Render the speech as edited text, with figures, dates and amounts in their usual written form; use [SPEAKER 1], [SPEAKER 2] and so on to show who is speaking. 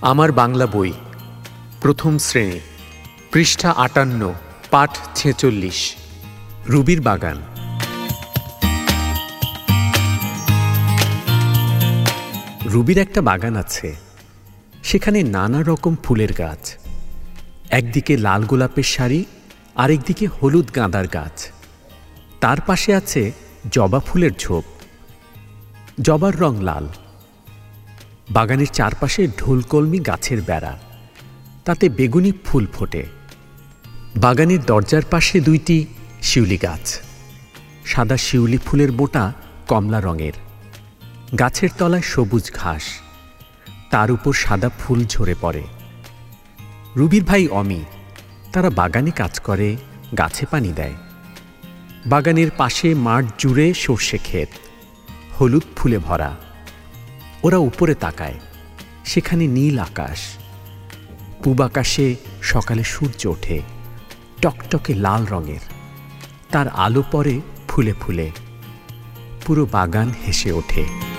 [SPEAKER 1] আমার বাংলা বই প্রথম শ্রেণী পৃষ্ঠা ৫৮ পাঠ ৪৬ রুবির বাগান। রুবির একটা বাগান আছে, সেখানে নানা রকম ফুলের গাছ। একদিকে লাল গোলাপের সারি, আরেকদিকে হলুদ গাঁদার গাছ। তার পাশে আছে জবা ফুলের ঝোপ। জবার রং লাল। বাগানের চারপাশে ঢোলকলমি গাছের বেড়া, তাতে বেগুনি ফুল ফোটে। বাগানের দরজার পাশে দুইটি শিউলি গাছ। সাদা শিউলি ফুলের বোঁটা কমলা রঙের। গাছের তলায় সবুজ ঘাস, তার উপর সাদা ফুল ঝরে পড়ে। রুবির ভাই অমি, তারা বাগানে কাজ করে, গাছে পানি দেয়। বাগানের পাশে মাঠ জুড়ে সর্ষে ক্ষেত, হলুদ ফুলে ভরা। ওরা উপরে তাকায়, সেখানে নীল আকাশ। পূব আকাশে সকালে সূর্য ওঠে, টকটকে লাল রঙের। তার আলো পড়ে ফুলে ফুলে, পুরো বাগান হেসে ওঠে।